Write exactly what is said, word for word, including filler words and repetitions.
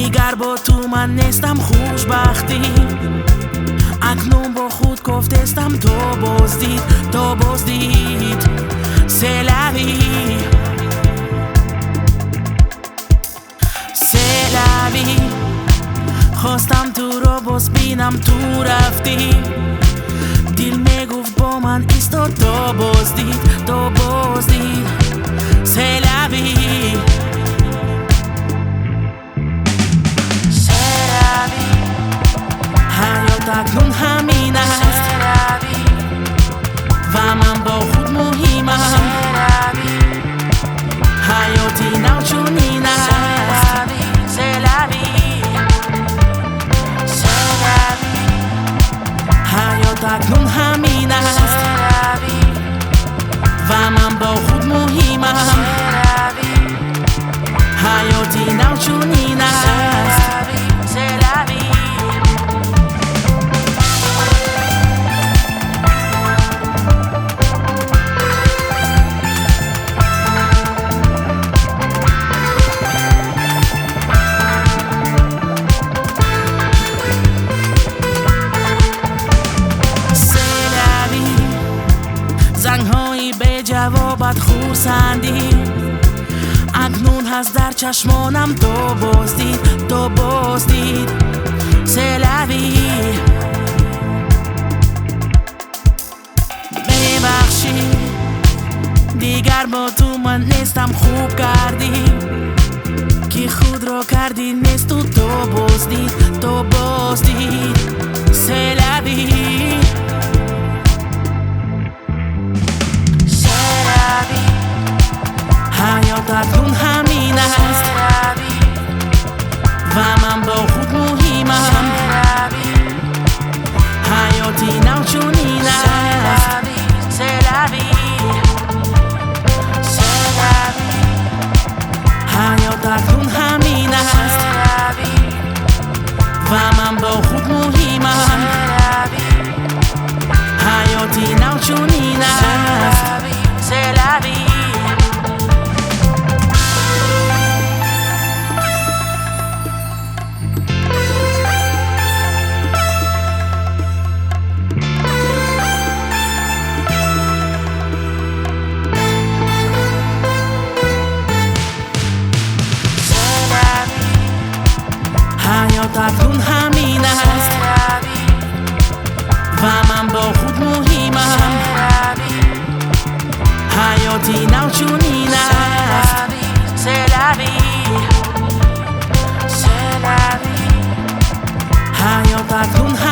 دیگر با تو من نیستم خوشبختی. اکنون با خود گفتستم تو بازدید، تو بازدید سلوی سلوی. خواستم تو رو باز بینم، تو رفتی. دل میگفت با من ایستاد، تو بازدید، تو بازدید سلوی سلوی. حیات اکنون همین است و من با خود مهمم. حیاتی نو چونین است سلوی سلوی. حیات اکنون همین است و من با خود مهمم. حیاتی نو چونین است سلوی. زنگ‌هایی به جوابت خورسندی، اکنون هست در چشمانم تو بازدید، تو بازدید سلوی. میبخشی دیگر با تو من نیستم، خوب کردی که خود را کردی نیست تو، تو بازدید، تو بازدید سلوی. حیات اکنون همین است و من با خود مهمم. حیاتی نو چونین است سلوی سلوی. حیات اکنون همین است و من با خود مهمم. حیاتی نو چونین است سلوی. حیات اکنون همین است و من با خود مهمم. حیاتی نو چونین است سلوی سلوی. حیات اکنون